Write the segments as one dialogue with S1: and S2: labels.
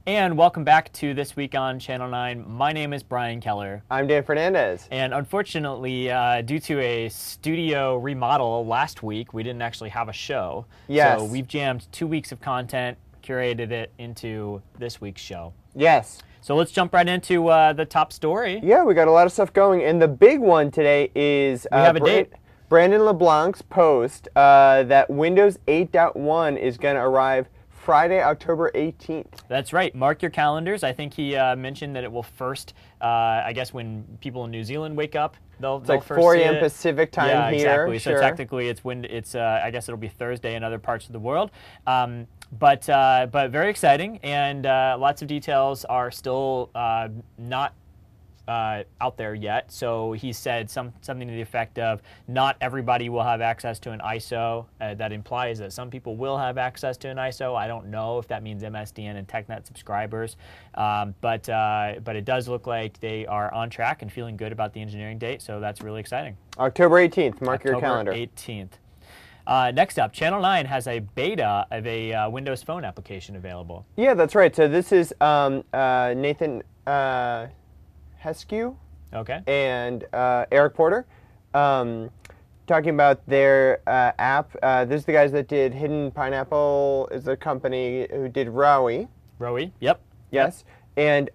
S1: And welcome back to This Week on Channel 9. My name is Brian Keller.
S2: I'm Dan Fernandez.
S1: And unfortunately, due to a studio remodel last week, we didn't actually have a show.
S2: Yes.
S1: So we've jammed 2 weeks of content, curated it into this week's show.
S2: Yes.
S1: So let's jump right into the top story.
S2: Yeah, we got a lot of stuff going. And the big one today is
S1: We have a date.
S2: Brandon LeBlanc's post that Windows 8.1 is going to arrive Friday, October 18th.
S1: That's right. Mark your calendars. I think he mentioned that it will first, I guess when people in New Zealand wake up, they'll
S2: It's like
S1: first
S2: 4
S1: see
S2: a.m.
S1: it.
S2: Pacific time
S1: Yeah,
S2: here.
S1: exactly.
S2: Sure.
S1: So technically, I guess it'll be Thursday in other parts of the world. But very exciting, and lots of details are still not out there yet. So he said something to the effect of not everybody will have access to an ISO. That implies that some people will have access to an ISO. I don't know if that means MSDN and TechNet subscribers, but it does look like they are on track and feeling good about the engineering date. So that's really exciting.
S2: October 18th. Mark your calendar.
S1: October 18th. Next up, Channel 9 has a beta of a Windows Phone application available.
S2: Yeah, that's right. So this is Nathan Heskew
S1: Okay.
S2: and Eric Porter talking about their app. This is the guys that did Hidden Pineapple, is the company who did Rowie.
S1: Rowie, yep.
S2: Yes. And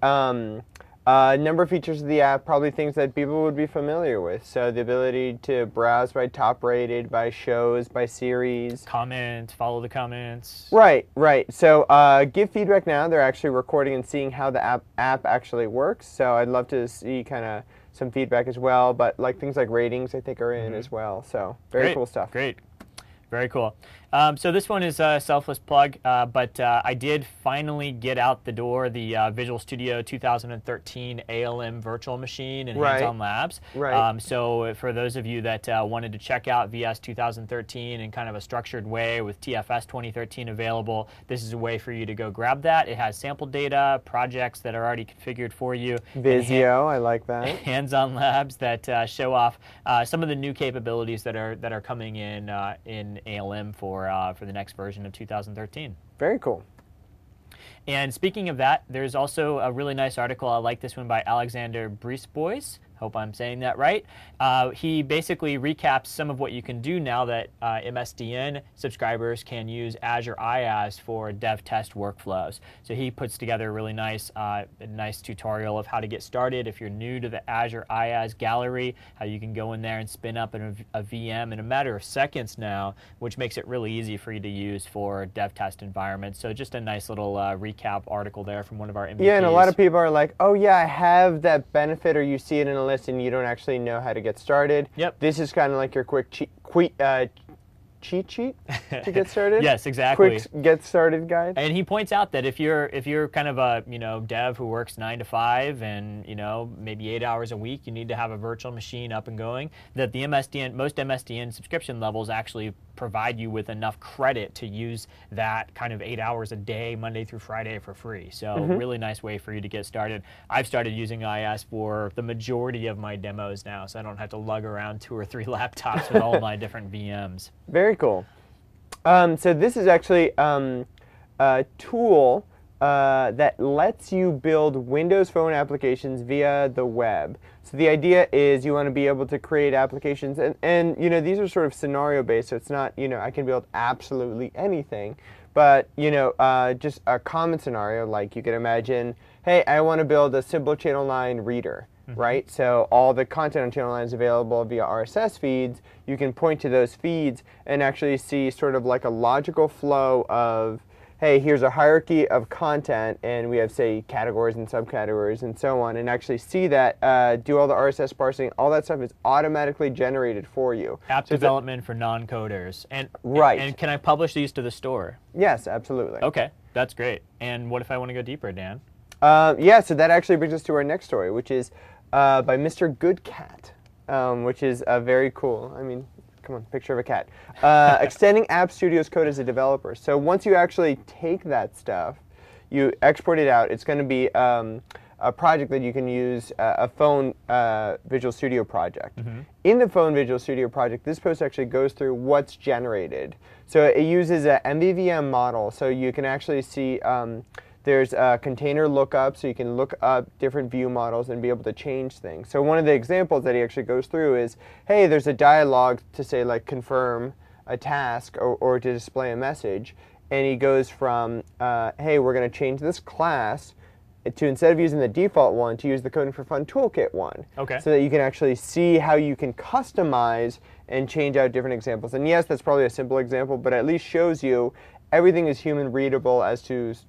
S2: a number of features of the app, probably things that people would be familiar with. So the ability to browse by top rated, by shows, by series.
S1: Comment, follow the comments.
S2: Right, right. So give feedback now. They're actually recording and seeing how the app actually works. So I'd love to see kind of some feedback as well. But like things like ratings, I think, are in as well. So very cool stuff.
S1: Great. Very cool. So this one is a selfless plug, but I did finally get out the door the Visual Studio 2013 ALM virtual machine and Hands-On Labs.
S2: Right.
S1: So for those of you that wanted to check out VS 2013 in kind of a structured way with TFS 2013 available, this is a way for you to go grab that. It has sample data, projects that are already configured for you.
S2: Visio, I like that.
S1: Hands-on labs that show off some of the new capabilities that are coming in ALM for the next version of 2013.
S2: Very cool.
S1: And speaking of that, there's also a really nice article. I like this one by Alexander Brisebois. Hope I'm saying that right. He basically recaps some of what you can do now that MSDN subscribers can use Azure IaaS for dev test workflows. So he puts together a really nice tutorial of how to get started if you're new to the Azure IaaS gallery, how you can go in there and spin up a VM in a matter of seconds now, which makes it really easy for you to use for dev test environments. So just a nice little recap article there from one of our MVPs.
S2: Yeah, and a lot of people are like, oh yeah, I have that benefit, or you see it in a list and you don't actually know how to get started.
S1: Yep.
S2: This is kind of like your quick cheat sheet to get started.
S1: Yes, exactly.
S2: Quick get started guide.
S1: And he points out that if you're kind of a dev who works 9 to 5 and maybe 8 hours a week, you need to have a virtual machine up and going. That the most MSDN subscription levels actually provide you with enough credit to use that kind of 8 hours a day, Monday through Friday, for free. So really nice way for you to get started. I've started using IaaS for the majority of my demos now, so I don't have to lug around 2 or 3 laptops with all my different VMs.
S2: Very cool. So this is actually a tool that lets you build Windows Phone applications via the web. So the idea is you want to be able to create applications, and these are sort of scenario based. So it's not I can build absolutely anything, but just a common scenario, like you could imagine, hey, I want to build a simple Channel 9 reader. Right? So all the content on Channel 9 is available via RSS feeds. You can point to those feeds and actually see sort of like a logical flow of, hey, here's a hierarchy of content, and we have, say, categories and subcategories and so on, and actually see that, do all the RSS parsing, all that stuff is automatically generated for you.
S1: App development for non-coders.
S2: Right.
S1: And can I publish these to the store?
S2: Yes, absolutely.
S1: Okay, that's great. And what if I want to go deeper, Dan?
S2: Yeah, so that actually brings us to our next story, which is by Mr. Goodcat, which is very cool. I mean, come on, picture of a cat. Extending App Studio's code as a developer. So once you actually take that stuff, you export it out, it's going to be a project that you can use, a phone Visual Studio project. In the phone Visual Studio project, this post actually goes through what's generated. So it uses a MVVM model, so you can actually see There's container lookup, so you can look up different view models and be able to change things. So one of the examples that he actually goes through is, hey, there's a dialog to say like confirm a task or to display a message. And he goes from, hey, we're going to change this class to, instead of using the default one, to use the Coding for Fun Toolkit one.
S1: Okay.
S2: So that you can actually see how you can customize and change out different examples. And yes, that's probably a simple example, but at least shows you everything is human readable and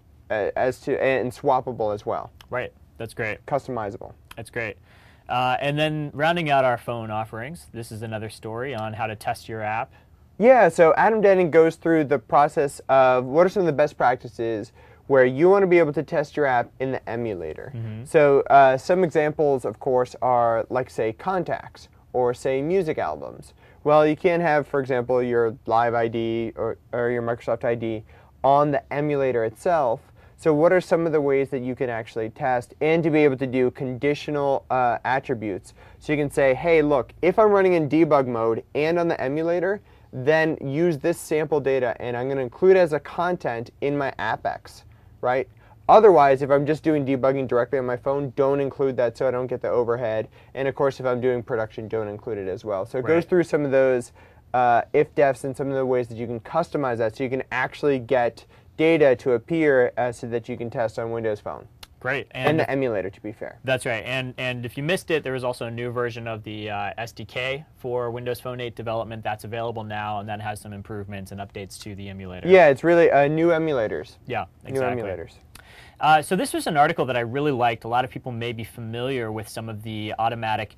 S2: swappable as well.
S1: Right. That's great.
S2: Customizable.
S1: That's great. And then rounding out our phone offerings, this is another story on how to test your app.
S2: Yeah, so Adam Denning goes through the process of what are some of the best practices where you want to be able to test your app in the emulator. So some examples, of course, are like, say, contacts or, say, music albums. Well, you can't have, for example, your Live ID or your Microsoft ID on the emulator itself. So what are some of the ways that you can actually test and to be able to do conditional attributes? So you can say, hey, look, if I'm running in debug mode and on the emulator, then use this sample data and I'm going to include it as a content in my AppX, right? Otherwise, if I'm just doing debugging directly on my phone, don't include that so I don't get the overhead. And of course, if I'm doing production, don't include it as well. So it goes through some of those if-defs and some of the ways that you can customize that so you can actually get data to appear so that you can test on Windows Phone.
S1: Great.
S2: And the emulator, to be fair.
S1: That's right. And if you missed it, there was also a new version of the SDK for Windows Phone 8 development that's available now, and that has some improvements and updates to the emulator.
S2: Yeah, it's really new emulators.
S1: Yeah, exactly.
S2: New emulators.
S1: So this was an article that I really liked. A lot of people may be familiar with some of the automatic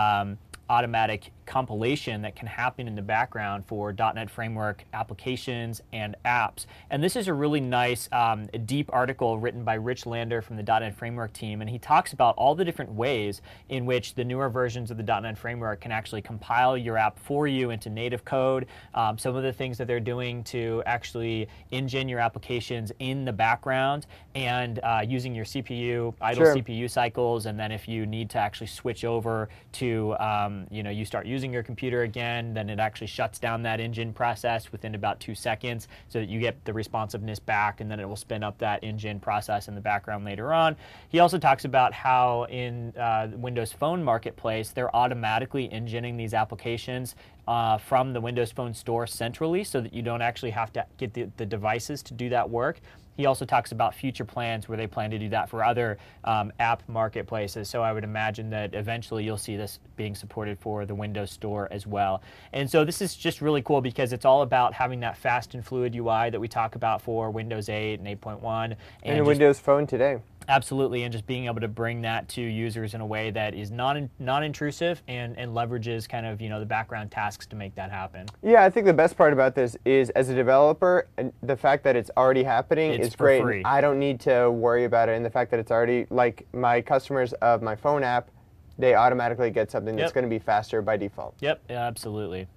S1: compilation that can happen in the background for .NET Framework applications and apps. And this is a really nice, deep article written by Rich Lander from the .NET Framework team, and he talks about all the different ways in which the newer versions of the .NET Framework can actually compile your app for you into native code, some of the things that they're doing to actually engine your applications in the background, and using your CPU, idle CPU cycles, and then if you need to actually switch over to, you start using your computer again, then it actually shuts down that engine process within about 2 seconds so that you get the responsiveness back, and then it will spin up that engine process in the background later on. He also talks about how in Windows Phone Marketplace, they're automatically engineering these applications from the Windows Phone store centrally so that you don't actually have to get the devices to do that work. He also talks about future plans where they plan to do that for other app marketplaces. So I would imagine that eventually you'll see this being supported for the Windows Store as well. And so this is just really cool because it's all about having that fast and fluid UI that we talk about for Windows 8 and 8.1.
S2: And Windows Phone today.
S1: Absolutely, and just being able to bring that to users in a way that is non-intrusive and leverages kind of the background tasks to make that happen.
S2: Yeah, I think the best part about this is, as a developer, the fact that it's already happening is great.
S1: Free.
S2: I don't need to worry about it, and the fact that it's already, like my customers of my phone app, they automatically get something that's going to be faster by default.
S1: Yep, absolutely.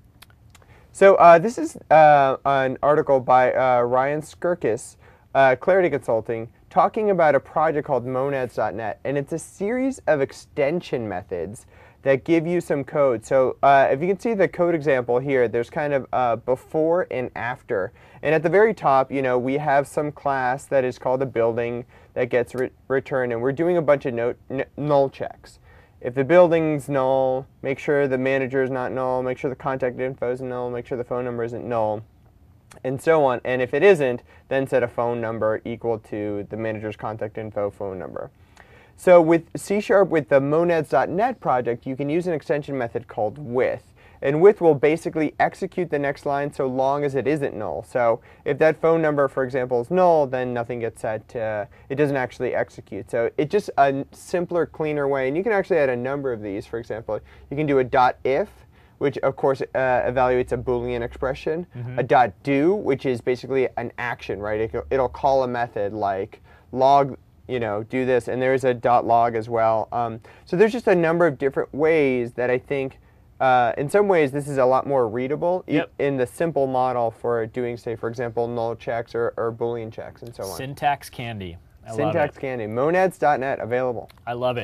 S2: So this is an article by Ryan Skirkis, Clarity Consulting, talking about a project called Monads.net, and it's a series of extension methods that give you some code. So if you can see the code example here, there's kind of before and after. And at the very top, we have some class that is called a building that gets returned, and we're doing a bunch of null checks. If the building's null, make sure the manager is not null, make sure the contact info is null, make sure the phone number isn't null, and so on. And if it isn't, then set a phone number equal to the manager's contact info phone number. So with C#, with the Monads.net project, you can use an extension method called with. And with will basically execute the next line so long as it isn't null. So if that phone number, for example, is null, then nothing gets set to, it doesn't actually execute. So it's just a simpler, cleaner way. And you can actually add a number of these. For example, you can do a .if, which of course evaluates a Boolean expression. A .do, which is basically an action, right? It'll call a method like log, do this, and there's a .log as well. So there's just a number of different ways that I think, in some ways, this is a lot more readable in the simple model for doing, say, for example, null checks or Boolean checks and so on.
S1: Syntax candy.
S2: Syntax candy. Monads.net available.
S1: I love it.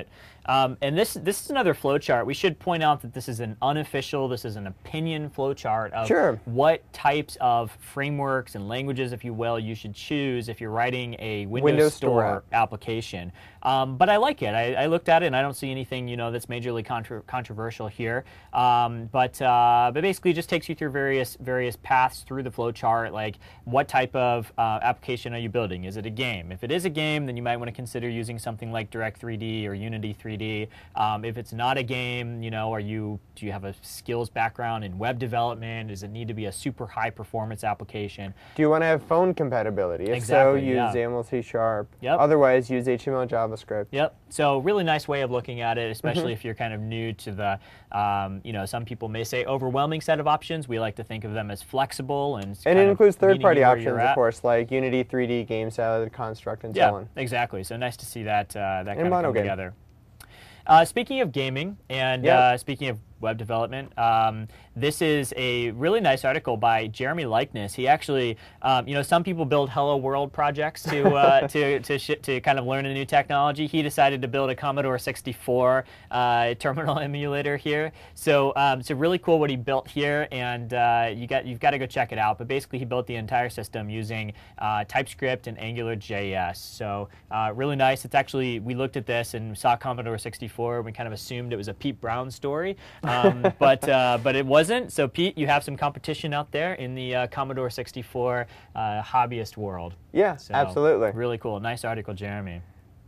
S1: And this is another flowchart. We should point out that this is an unofficial, this is an opinion flowchart of
S2: Sure.
S1: what types of frameworks and languages, if you will, you should choose if you're writing a Windows
S2: Store
S1: Store application. But I like it. I looked at it and I don't see anything that's majorly controversial here. But basically, it just takes you through various paths through the flowchart, like what type of application are you building? Is it a game? If it is a game, then you might want to consider using something like Direct3D or Unity 3D. If it's not a game, do you have a skills background in web development? Does it need to be a super high performance application?
S2: Do you want to have phone compatibility? If
S1: Exactly,
S2: so, use
S1: yeah.
S2: XAML, C#.
S1: Yep.
S2: Otherwise, use HTML, JavaScript.
S1: Yep. So really nice way of looking at it, especially if you're kind of new to the, some people may say overwhelming set of options. We like to think of them as flexible and
S2: And it includes third-party
S1: meeting you where
S2: options,
S1: you're
S2: of
S1: at.
S2: course, like Unity 3D, GameSalad, Construct, and
S1: Yeah,
S2: so on.
S1: exactly. So nice to see that kind of
S2: Mono
S1: come
S2: game.
S1: together. Speaking of gaming and
S2: Yep.
S1: speaking of web development, this is a really nice article by Jeremy Likeness. He actually, some people build Hello World projects to kind of learn a new technology. He decided to build a Commodore 64 terminal emulator here. So really cool what he built here, and you've got to go check it out. But basically, he built the entire system using TypeScript and AngularJS. So really nice. It's actually, we looked at this and saw Commodore 64. We kind of assumed it was a Pete Brown story. But it wasn't. So Pete, you have some competition out there in the Commodore 64 hobbyist world.
S2: Yeah,
S1: So,
S2: absolutely.
S1: Really cool. Nice article, Jeremy.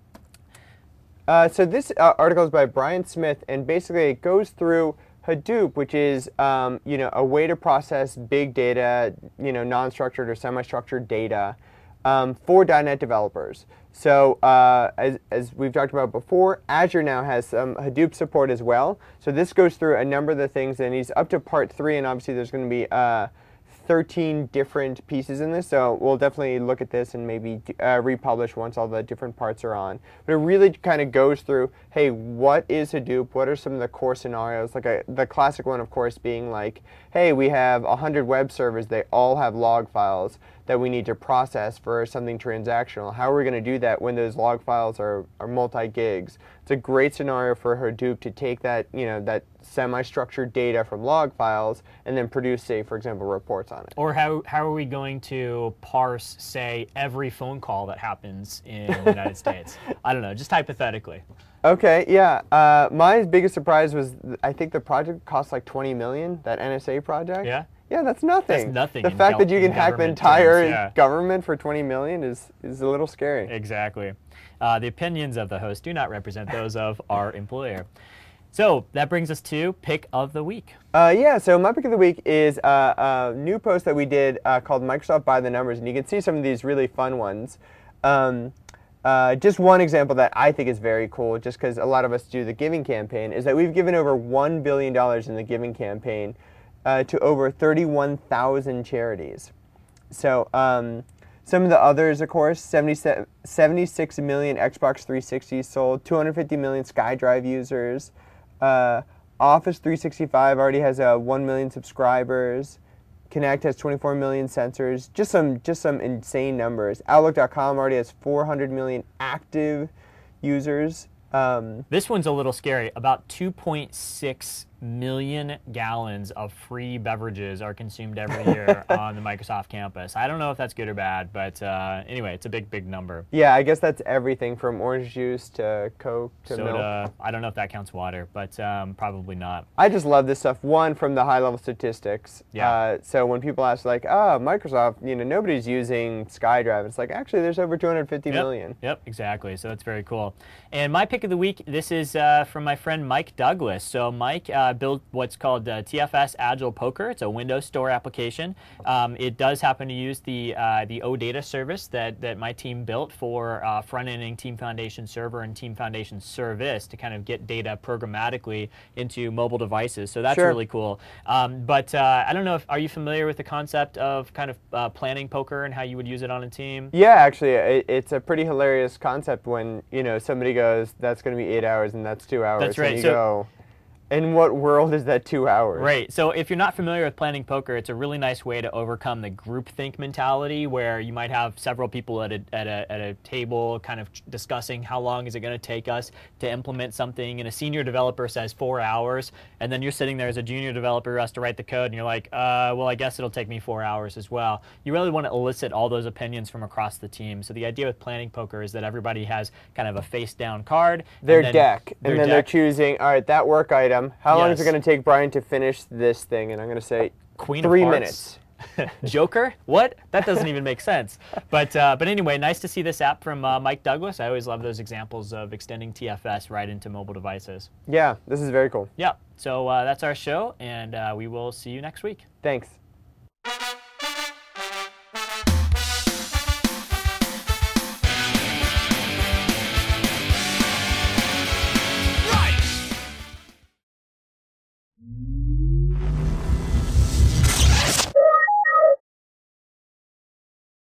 S2: So this article is by Brian Smith, and basically it goes through Hadoop, which is a way to process big data, non-structured or semi-structured data for .NET developers. So as we've talked about before, Azure now has some Hadoop support as well. So this goes through a number of the things, and he's up to part 3, and obviously there's going to be 13 different pieces in this, so we'll definitely look at this and maybe republish once all the different parts are on. But it really kind of goes through, hey, what is Hadoop? What are some of the core scenarios? Like the classic one, of course, being like, hey, we have 100 web servers. They all have log files that we need to process for something transactional. How are we going to do that when those log files are multi-gigs? It's a great scenario for Hadoop to take that, that semi-structured data from log files and then produce, say, for example, reports on it.
S1: Or how are we going to parse, say, every phone call that happens in the United States? I don't know, just hypothetically.
S2: Okay, yeah. My biggest surprise was I think the project cost like $20 million, that NSA project.
S1: Yeah?
S2: Yeah, that's nothing.
S1: That's nothing
S2: The
S1: in
S2: fact that you can hack the
S1: government
S2: entire
S1: terms, yeah.
S2: government for $20 million is a little scary.
S1: Exactly. The opinions of the host do not represent those of our employer. So that brings us to Pick of the Week.
S2: Yeah, so my pick of the week is a new post that we did called Microsoft by the Numbers, and you can see some of these really fun ones. Just one example that I think is very cool, just because a lot of us do the giving campaign, is that we've given over $1 billion in the giving campaign to over 31,000 charities. So some of the others, of course, 76 million Xbox 360s sold, 250 million SkyDrive users. Office 365 already has 1 million subscribers. Kinect has 24 million sensors. Just some insane numbers. Outlook.com already has 400 million active users.
S1: This one's a little scary. About 2.6 million gallons of free beverages are consumed every year on the Microsoft campus. I don't know if that's good or bad, but anyway, it's a big number.
S2: Yeah, I guess that's everything from orange juice to Coke to
S1: Soda,
S2: milk.
S1: I don't know if that counts water, but probably not.
S2: I just love this stuff. One, from the high-level statistics.
S1: Yeah.
S2: So when people ask, like, oh, Microsoft, nobody's using SkyDrive, it's like, actually, there's over 250 million.
S1: Yep, exactly. So that's very cool. And my pick of the week, this is from my friend Mike Douglas. So Mike built what's called TFS Agile Poker. It's a Windows Store application. It does happen to use the OData service that my team built for front-ending Team Foundation Server and Team Foundation Service to kind of get data programmatically into mobile devices. So that's
S2: Sure.
S1: really cool. But I don't know, are you familiar with the concept of kind of planning poker and how you would use it on a team?
S2: Yeah, actually, it's a pretty hilarious concept when, somebody goes, that's going to be 8 hours and that's 2 hours.
S1: That's right.
S2: And you
S1: So-
S2: go, In what world is that 2 hours?
S1: Right. So if you're not familiar with planning poker, it's a really nice way to overcome the groupthink mentality where you might have several people at a table kind of discussing how long is it going to take us to implement something, and a senior developer says 4 hours, and then you're sitting there as a junior developer who has to write the code, and you're like, well, I guess it'll take me 4 hours as well. You really want to elicit all those opinions from across the team. So the idea with planning poker is that everybody has kind of a face-down card.
S2: Their deck. And then they're choosing, all right, that work item, how long is it going to take Brian to finish this thing? And I'm going to say
S1: Queen
S2: 3
S1: of
S2: minutes.
S1: Joker? What? That doesn't even make sense. But anyway, nice to see this app from Mike Douglas. I always love those examples of extending TFS right into mobile devices.
S2: Yeah, this is very cool.
S1: Yeah. So that's our show, and we will see you next week.
S2: Thanks.